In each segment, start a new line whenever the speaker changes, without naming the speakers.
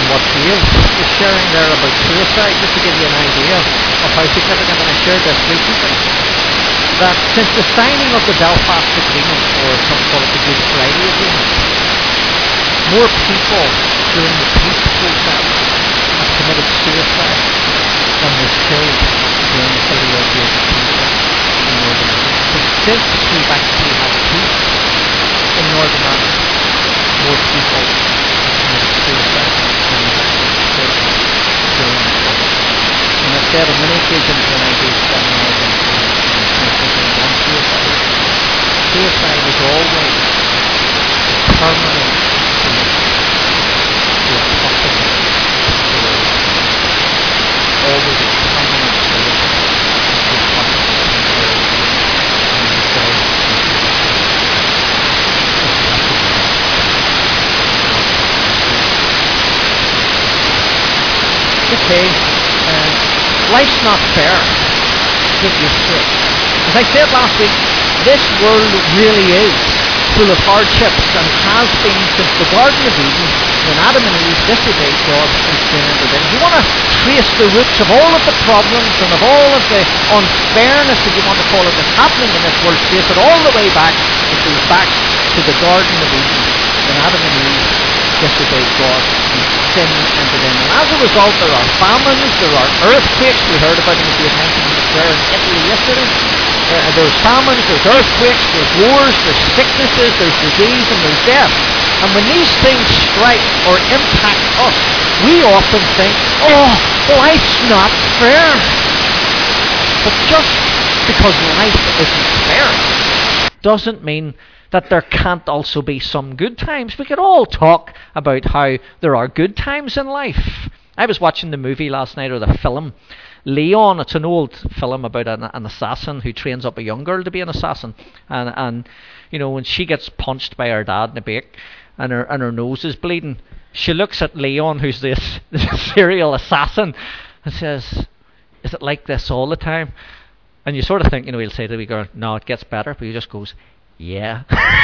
what Dave was sharing there about suicide, just to give you an idea of how significant, and I shared this recently, that since the signing of the Belfast Agreement, or some call it the Good Friday Agreement, more people during the peace process have committed suicide than was killed during the 30-odd years of conflict in Northern Ireland. So since we've actually had peace in Northern Ireland, more people have committed suicide than was actually killed during the conflict. And I've said on many occasions when I do seminars and conferences on suicide, suicide is always a permanent solution to a possible story. Always a permanent solution to a possible story. And it does okay, life's not fair. Get used to it. As I said last week, this world really is full of hardships and has been since the Garden of Eden, when Adam and Eve disobeyed God and sin entered in. If you want to trace the roots of all of the problems and of all of the unfairness, if you want to call it, that's happening in this world, trace it all the way back. It goes back to the Garden of Eden, when Adam and Eve disobeyed God and sin entered in. And as a result, there are famines, there are earthquakes. We heard about them as we had mentioned in the prayer in Italy yesterday. There's famines, there's earthquakes, there's wars, there's sicknesses, there's disease, and there's death. And when these things strike or impact us, we often think, oh, life's not fair. But just because life isn't fair doesn't mean that there can't also be some good times. We could all talk about how there are good times in life. I was watching the movie last night, or the film, Leon. It's an old film about an assassin who trains up a young girl to be an assassin. And you know, when she gets punched by her dad in the back and her nose is bleeding, she looks at Leon, who's this serial assassin, and says, is it like this all the time? And you sort of think, you know, he'll say to the wee girl, no, it gets better. But he just goes, yeah.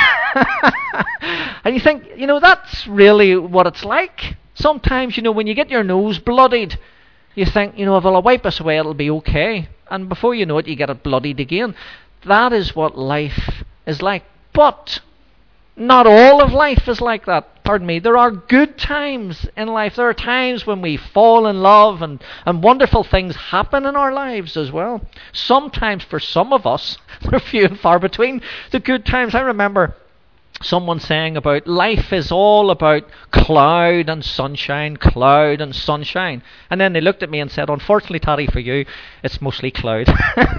And you think, you know, that's really what it's like. Sometimes, you know, when you get your nose bloodied, you think, you know, if I'll wipe this away, it'll be okay. And before you know it, you get it bloodied again. That is what life is like. But not all of life is like that. Pardon me. There are good times in life. There are times when we fall in love and wonderful things happen in our lives as well. Sometimes for some of us, they're few and far between, the good times. I remember someone saying about life is all about cloud and sunshine, cloud and sunshine. And then they looked at me and said, unfortunately, Taddy, for you, it's mostly cloud.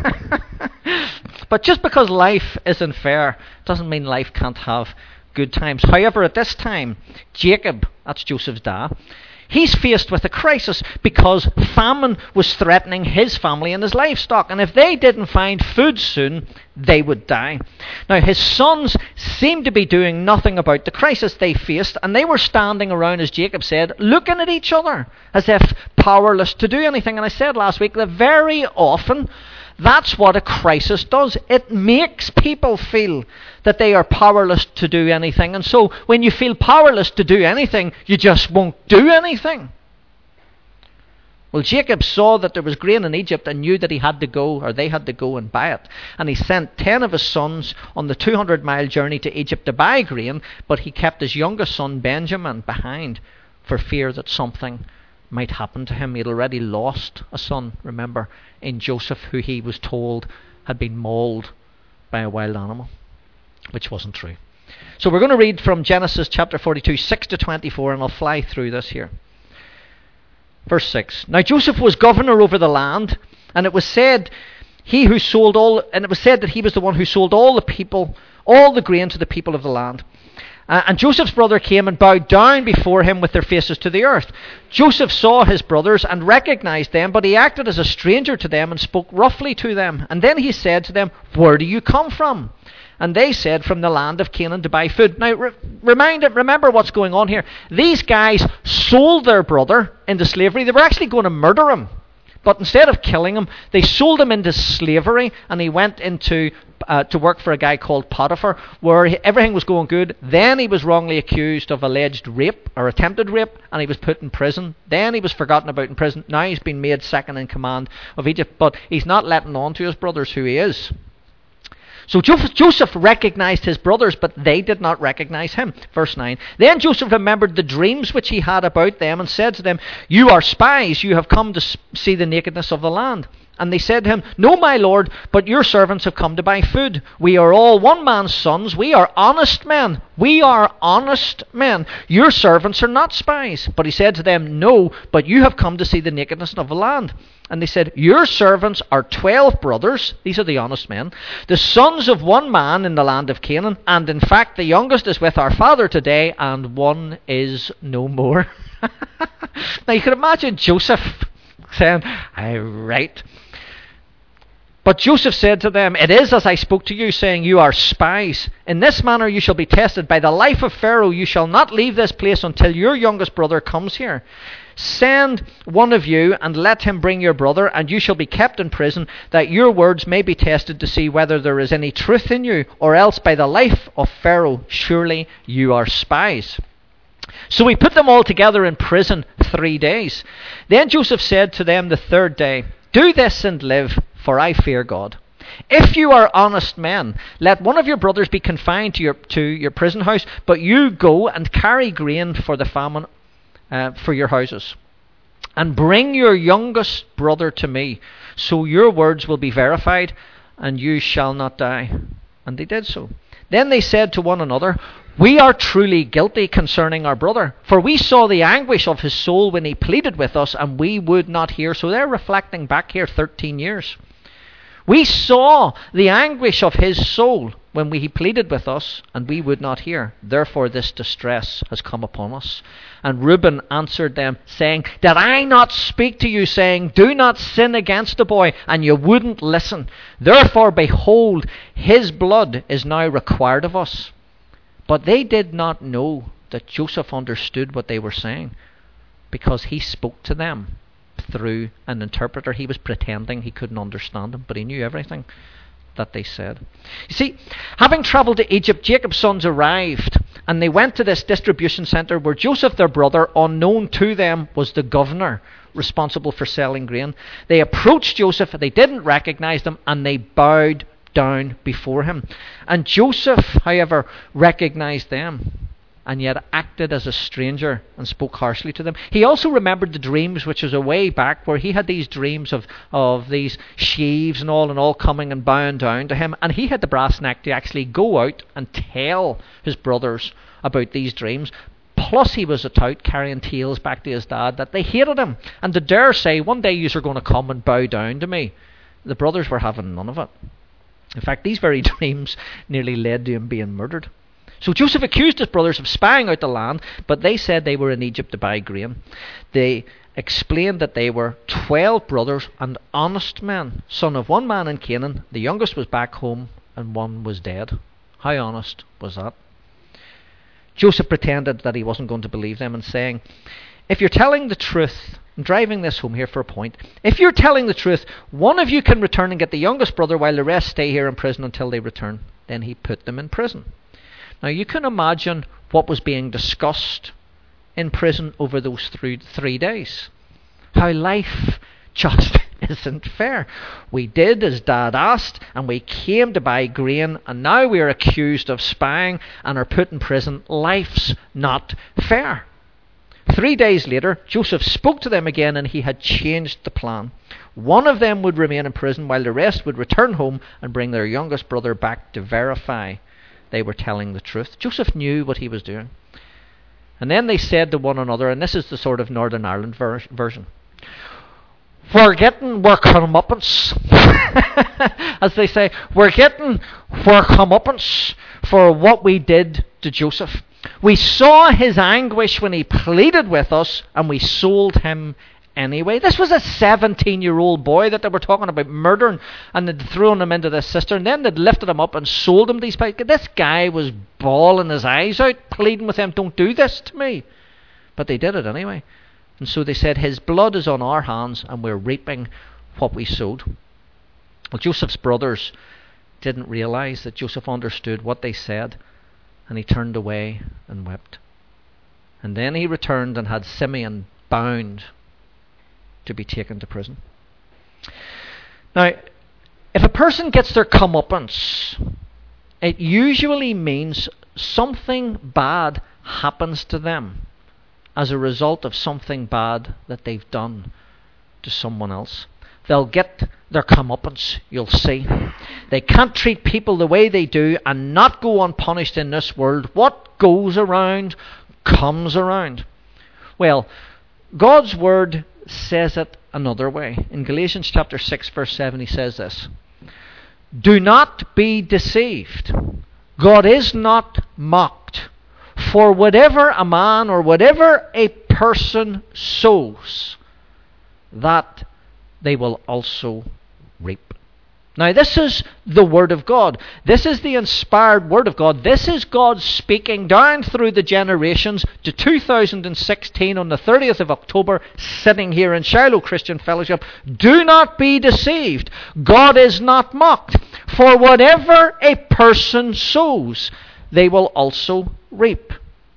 But just because life isn't fair doesn't mean life can't have good times. However, at this time, Jacob, that's Joseph's dad, he's faced with a crisis because famine was threatening his family and his livestock. And if they didn't find food soon, they would die. Now, his sons seemed to be doing nothing about the crisis they faced, and they were standing around, as Jacob said, looking at each other as if powerless to do anything. And I said last week that very often that's what a crisis does. It makes people feel that they are powerless to do anything. And so when you feel powerless to do anything, you just won't do anything. Well, Jacob saw that there was grain in Egypt and knew that he had to go, or they had to go and buy it. And he sent 10 of his sons on the 200-mile journey to Egypt to buy grain, but he kept his youngest son, Benjamin, behind for fear that something might happen to him. He had already lost a son, remember, in Joseph, who he was told had been mauled by a wild animal, which wasn't true. So we're going to read from Genesis chapter 42, 6 to 24, and I'll fly through this here. Verse 6. Now Joseph was governor over the land, and it was said that he was the one who sold all the grain to the people of the land. And Joseph's brother came and bowed down before him with their faces to the earth. Joseph saw his brothers and recognized them, but he acted as a stranger to them and spoke roughly to them. And then he said to them, where do you come from? And they said, from the land of Canaan to buy food. Now, remember what's going on here. These guys sold their brother into slavery. They were actually going to murder him. But instead of killing him, they sold him into slavery, and he went into to work for a guy called Potiphar, where everything was going good. Then he was wrongly accused of alleged rape or attempted rape, and he was put in prison. Then he was forgotten about in prison. Now he's been made second in command of Egypt, but he's not letting on to his brothers who he is. So Joseph recognized his brothers, but they did not recognize him. Verse 9. Then Joseph remembered the dreams which he had about them, and said to them, "You are spies, you have come to see the nakedness of the land." And they said to him, "No, my lord, but your servants have come to buy food. We are all one man's sons. We are honest men. We are honest men. Your servants are not spies." But he said to them, "No, but you have come to see the nakedness of the land." And they said, "Your servants are 12 brothers," these are the honest men, "the sons of one man in the land of Canaan. And in fact, the youngest is with our father today, and one is no more." Now you can imagine Joseph saying, "Right." But Joseph said to them, "It is as I spoke to you, saying, you are spies. In this manner you shall be tested. By the life of Pharaoh you shall not leave this place until your youngest brother comes here. Send one of you, and let him bring your brother, and you shall be kept in prison, that your words may be tested to see whether there is any truth in you, or else by the life of Pharaoh surely you are spies." So we put them all together in prison 3 days. Then Joseph said to them the third day, "Do this and live, for I fear God. If you are honest men, let one of your brothers be confined to your prison house, but you go and carry grain for the famine for your houses. And bring your youngest brother to me, so your words will be verified, and you shall not die." And they did so. Then they said to one another, "We are truly guilty concerning our brother, for we saw the anguish of his soul when he pleaded with us, and we would not hear." So they're reflecting back here 13 years. "We saw the anguish of his soul when he pleaded with us, and we would not hear. Therefore this distress has come upon us." And Reuben answered them, saying, "Did I not speak to you, saying, do not sin against the boy? And you wouldn't listen. Therefore, behold, his blood is now required of us." But they did not know that Joseph understood what they were saying, because he spoke to them through an interpreter. He was pretending he couldn't understand them, but he knew everything that they said. You see, having travelled to Egypt, Jacob's sons arrived, and they went to this distribution centre where Joseph, their brother, unknown to them, was the governor responsible for selling grain. They approached Joseph, they didn't recognise him, and they bowed down before him. And Joseph, however, recognised them, and yet acted as a stranger and spoke harshly to them. He also remembered the dreams, which was a way back, where he had these dreams of these sheaves and all coming and bowing down to him. And he had the brass neck to actually go out and tell his brothers about these dreams. Plus he was a tout carrying tales back to his dad that they hated him. And to dare say, "One day you're going to come and bow down to me." The brothers were having none of it. In fact, these very dreams nearly led to him being murdered. So Joseph accused his brothers of spying out the land, but they said they were in Egypt to buy grain. They explained that they were 12 brothers and honest men, son of one man in Canaan. The youngest was back home and one was dead. How honest was that? Joseph pretended that he wasn't going to believe them and saying, "If you're telling the truth," I'm driving this home here for a point, "if you're telling the truth, one of you can return and get the youngest brother while the rest stay here in prison until they return." Then he put them in prison. Now you can imagine what was being discussed in prison over those 3 days. How life just isn't fair. We did as Dad asked, and we came to buy grain, and now we are accused of spying and are put in prison. Life's not fair. 3 days later, Joseph spoke to them again, and he had changed the plan. One of them would remain in prison while the rest would return home and bring their youngest brother back to verify they were telling the truth. Joseph knew what he was doing. And then they said to one another, and this is the sort of Northern Ireland version, "We're getting our comeuppance." As they say, we're getting our comeuppance for what we did to Joseph. We saw his anguish when he pleaded with us, and we sold him anyway. This was a 17-year-old boy that they were talking about murdering, and they'd thrown him into this cistern. Then they'd lifted him up and sold him these people. This guy was bawling his eyes out, pleading with them, "Don't do this to me." But they did it anyway. And so they said, his blood is on our hands and we're reaping what we sowed. Well, Joseph's brothers didn't realize that Joseph understood what they said, and he turned away and wept. And then he returned and had Simeon bound to be taken to prison. Now, if a person gets their comeuppance, it usually means something bad happens to them as a result of something bad that they've done to someone else. They'll get their comeuppance, you'll see. They can't treat people the way they do and not go unpunished in this world. What goes around comes around. Well, God's word says it another way. In Galatians chapter 6 verse 7 he says this: do not be deceived. God is not mocked. For whatever a man or whatever a person sows, that they will also reap. Now, this is the Word of God. This is the inspired Word of God. This is God speaking down through the generations to 2016 on the 30th of October, sitting here in Shiloh Christian Fellowship. Do not be deceived. God is not mocked. For whatever a person sows, they will also reap.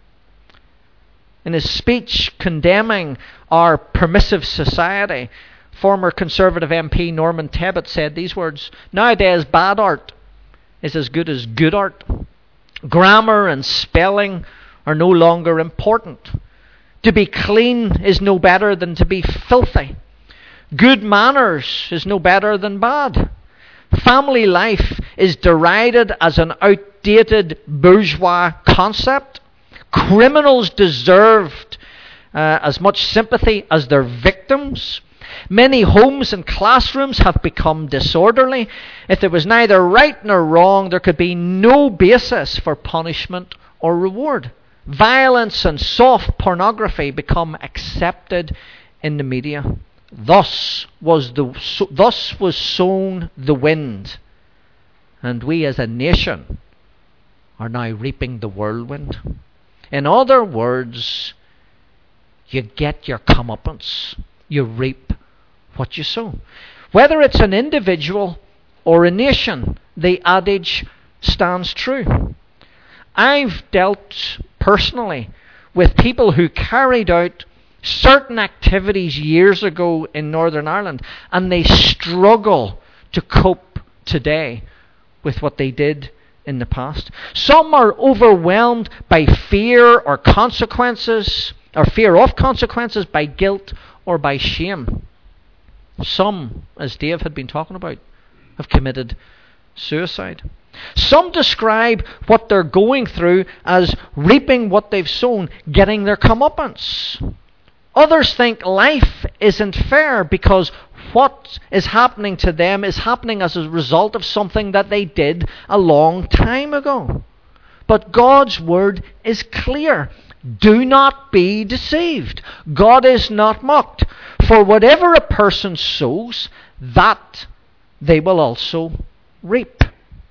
In his speech condemning our permissive society, former Conservative MP Norman Tebbit said these words: nowadays bad art is as good as good art. Grammar and spelling are no longer important. To be clean is no better than to be filthy. Good manners is no better than bad. Family life is derided as an outdated bourgeois concept. Criminals deserved as much sympathy as their victims. Many homes and classrooms have become disorderly. If there was neither right nor wrong, there could be no basis for punishment or reward. Violence and soft pornography become accepted in the media. Thus was sown the wind, and we as a nation are now reaping the whirlwind. In other words, you get your comeuppance. You reap what you sow. Whether it's an individual or a nation, the adage stands true. I've dealt personally with people who carried out certain activities years ago in Northern Ireland, and they struggle to cope today with what they did in the past. Some are overwhelmed by fear or consequences, or fear of consequences, by guilt or by shame. Some, as Dave had been talking about, have committed suicide. Some describe what they're going through as reaping what they've sown, getting their comeuppance. Others think life isn't fair because what is happening to them is happening as a result of something that they did a long time ago. But God's word is clear. Do not be deceived. God is not mocked. For whatever a person sows, that they will also reap.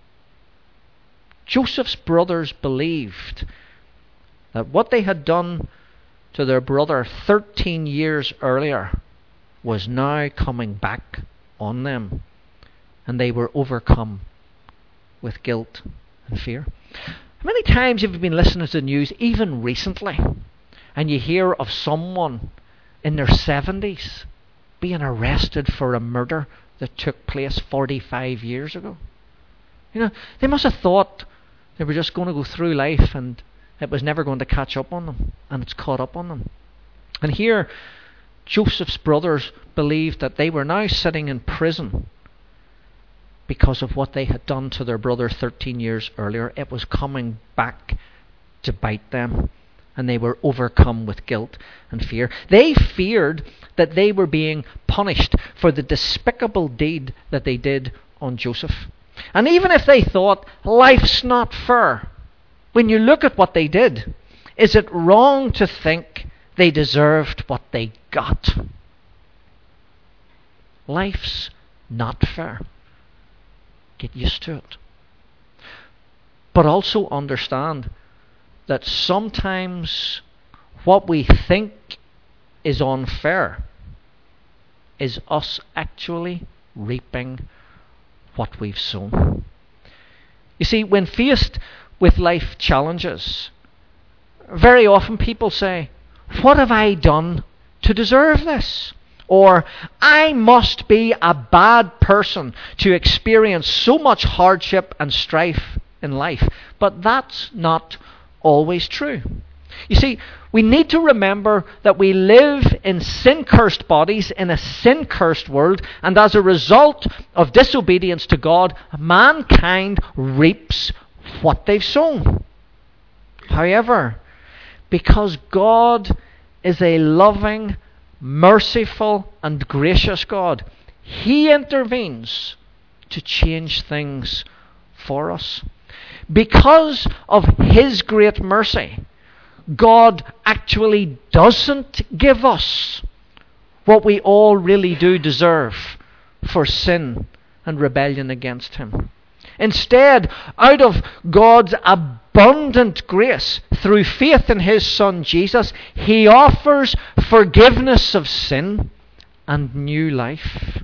Joseph's brothers believed that what they had done to their brother 13 years earlier was now coming back on them, and they were overcome with guilt and fear. How many times have you been listening to the news, even recently, and you hear of someone in their 70s being arrested for a murder that took place 45 years ago? You know, they must have thought they were just going to go through life and it was never going to catch up on them, and it's caught up on them. And here, Joseph's brothers believed that they were now sitting in prison because of what they had done to their brother 13 years earlier. It was coming back to bite them, and they were overcome with guilt and fear. They feared that they were being punished for the despicable deed that they did on Joseph. And even if they thought, life's not fair, when you look at what they did, is it wrong to think they deserved what they got? Life's not fair. Get used to it. But also understand that sometimes what we think is unfair is us actually reaping what we've sown. You see, when faced with life challenges, very often people say, "What have I done to deserve this?" Or, "I must be a bad person to experience so much hardship and strife in life." But that's not always true. You see, we need to remember that we live in sin-cursed bodies in a sin-cursed world, and as a result of disobedience to God, mankind reaps what they've sown. However, because God is a loving, merciful, and gracious God, He intervenes to change things for us. Because of His great mercy, God actually doesn't give us what we all really do deserve for sin and rebellion against Him. Instead, out of God's abundant grace, through faith in His Son Jesus, He offers forgiveness of sin and new life.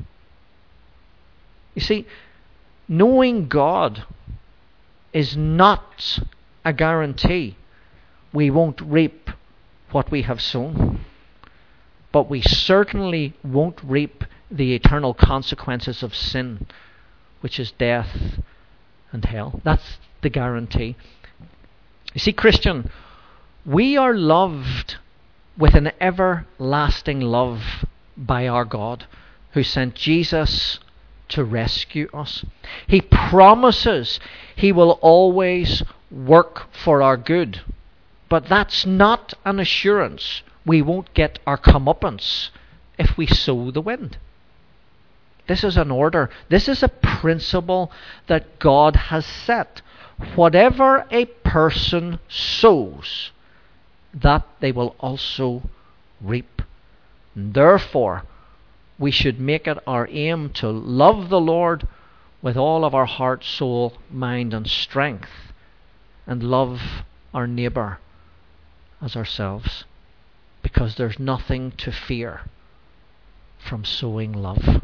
You see, knowing God is not a guarantee we won't reap what we have sown, but we certainly won't reap the eternal consequences of sin, which is death and hell. That's the guarantee. You see, Christian, we are loved with an everlasting love by our God, who sent Jesus to rescue us. He promises He will always work for our good. But that's not an assurance we won't get our comeuppance if we sow the wind. This is an order. This is a principle that God has set. Whatever a person sows, that they will also reap. And therefore, we should make it our aim to love the Lord with all of our heart, soul, mind, and strength, and love our neighbour as ourselves, because there's nothing to fear from sowing love.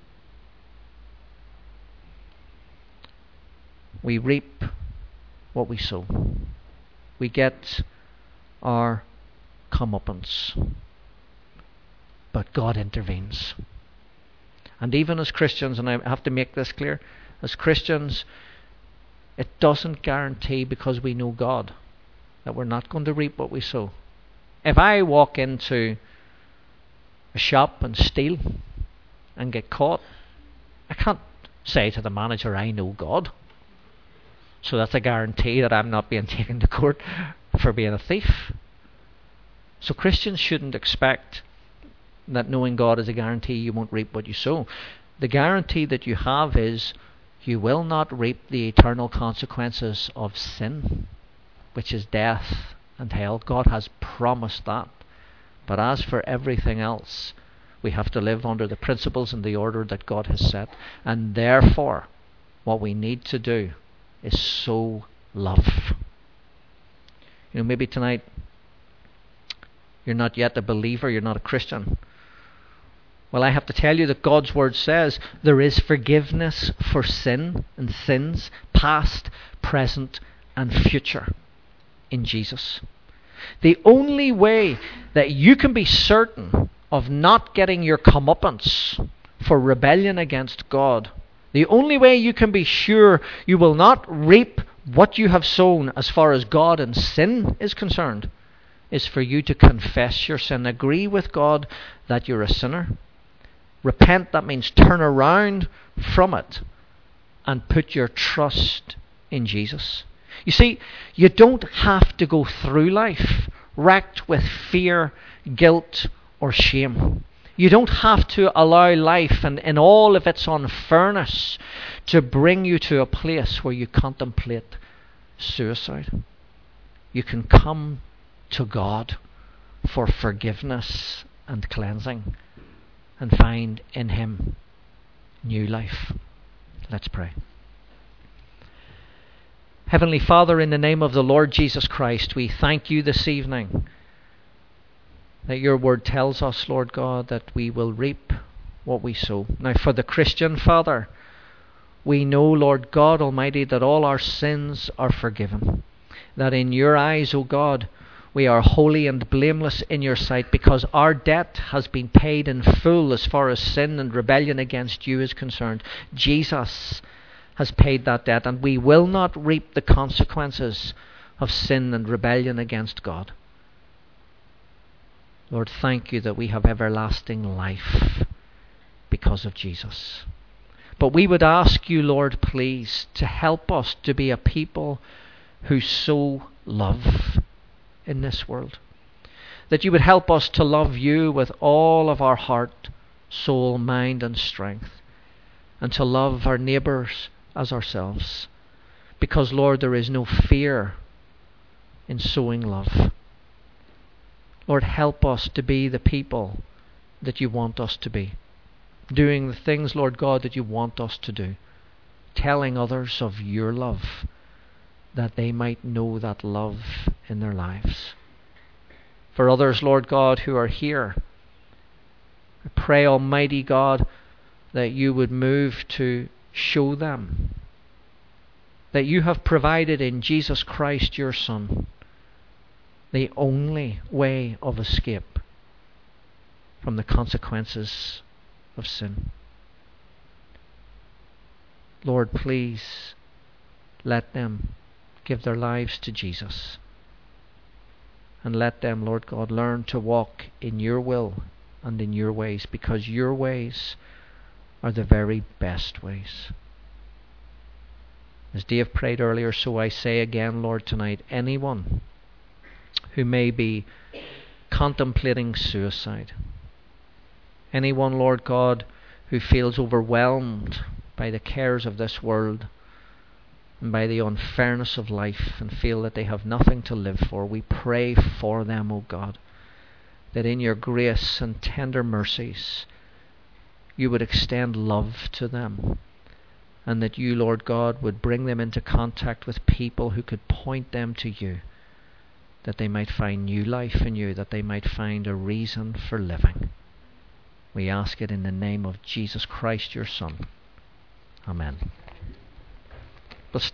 We reap what we sow. We get our comeuppance. But God intervenes. And even as Christians, and I have to make this clear, as Christians, it doesn't guarantee, because we know God, that we're not going to reap what we sow. If I walk into a shop and steal and get caught, I can't say to the manager, "I know God." So that's a guarantee that I'm not being taken to court for being a thief. So Christians shouldn't expect that knowing God is a guarantee you won't reap what you sow. The guarantee that you have is you will not reap the eternal consequences of sin, which is death and hell. God has promised that. But as for everything else, we have to live under the principles and the order that God has set. And therefore, what we need to do is sow love. You know, maybe tonight you're not yet a believer, you're not a Christian. Well, I have to tell you that God's Word says there is forgiveness for sin and sins, past, present, and future, in Jesus. The only way that you can be certain of not getting your comeuppance for rebellion against God, the only way you can be sure you will not reap what you have sown as far as God and sin is concerned, is for you to confess your sin, agree with God that you're a sinner. Repent, that means turn around from it and put your trust in Jesus. You see, you don't have to go through life racked with fear, guilt, or shame. You don't have to allow life and in all of its unfairness to bring you to a place where you contemplate suicide. You can come to God for forgiveness and cleansing and find in Him new life. Let's pray. Heavenly Father, in the name of the Lord Jesus Christ, we thank you this evening that your word tells us, Lord God, that we will reap what we sow. Now for the Christian, Father, we know, Lord God Almighty, that all our sins are forgiven. That in your eyes, O God, we are holy and blameless in your sight, because our debt has been paid in full as far as sin and rebellion against you is concerned. Jesus has paid that debt, and we will not reap the consequences of sin and rebellion against God. Lord, thank you that we have everlasting life because of Jesus. But we would ask you, Lord, please, to help us to be a people who sow love in this world. That you would help us to love you with all of our heart, soul, mind and strength, and to love our neighbours as ourselves. Because, Lord, there is no fear in sowing love. Lord, help us to be the people that you want us to be. Doing the things, Lord God, that you want us to do. Telling others of your love, that they might know that love in their lives. For others, Lord God, who are here, I pray, Almighty God, that you would move to show them that you have provided in Jesus Christ, your Son, the only way of escape from the consequences of sin. Lord, please let them give their lives to Jesus, and let them, Lord God, learn to walk in your will and in your ways, because your ways are the very best ways. As Dave prayed earlier, so I say again, Lord, tonight, anyone who may be contemplating suicide, anyone, Lord God, who feels overwhelmed by the cares of this world and by the unfairness of life and feel that they have nothing to live for, we pray for them, O God, that in your grace and tender mercies you would extend love to them, and that you, Lord God, would bring them into contact with people who could point them to you, that they might find new life in you, that they might find a reason for living. We ask it in the name of Jesus Christ, your Son. Amen.